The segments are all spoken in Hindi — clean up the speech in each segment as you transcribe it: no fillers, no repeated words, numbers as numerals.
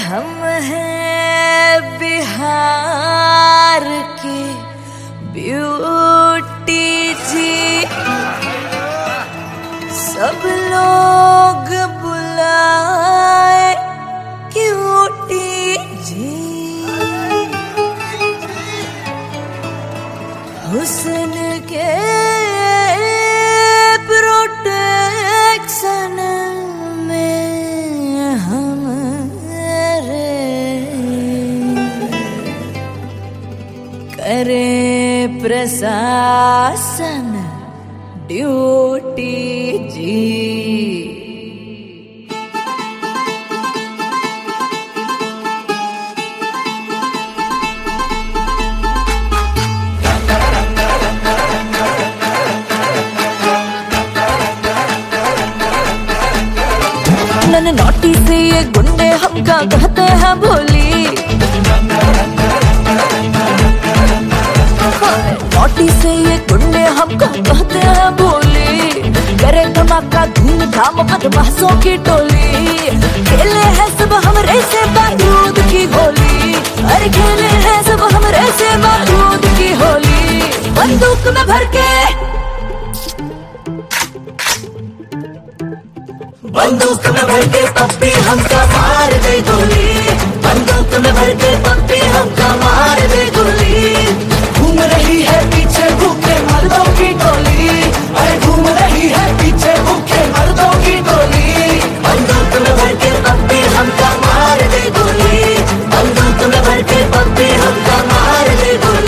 हम हैं बिहार की ब्यूटी जी, सब लोग बुलाए क्यूटी जी। हुस्न के प्रोटेक्शन में हमारे करे प्रशासन ड्यूटी जी। नोटी से ये गुंडे हमका कहते हैं भोली, नोटी से ये गुंडे हमको कहते हैं भोली। करे धमाका धूमधाम बदमाशों की टोली, खेले हैं सब हमरे से बारूद की होली। अरे खेले हैं सब हमरे से बारूद की होली। बंदूक में भर के पप्पी हमका मार दे गोली, बंदूक में भर के पप्पी हमका मार दे गोली। घूम रही है पीछे भूखे मर्दों की टोली, अरे घूम रही है पीछे भूखे मर्दों की टोली। बंदूक में भर के पप्पी हमका मार दे गोली, बंदूक में भर के पप्पी हमका मार दे गोली।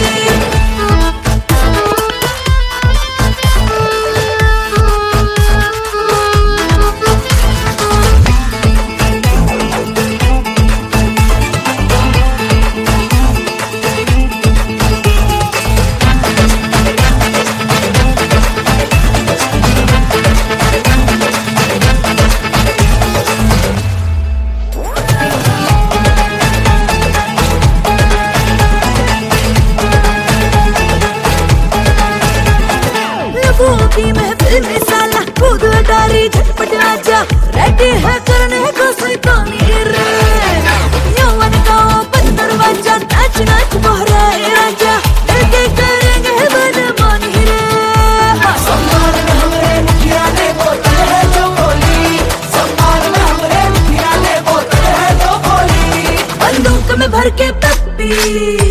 की महफिल में साला कूद डारी झटपट आजा, रेडी है करने को शैतानी रे। यौवन का ओपन दरवाजा, नाच नाच बहराए राजा, डर के करेंगे बदमानी रे। सम्मान में हमरे मुखिया ने बोतल है जो बोली, सम्मान में हमरे मुखिया ने बोतल है जो बोली। बंदूक में भर के पप्पी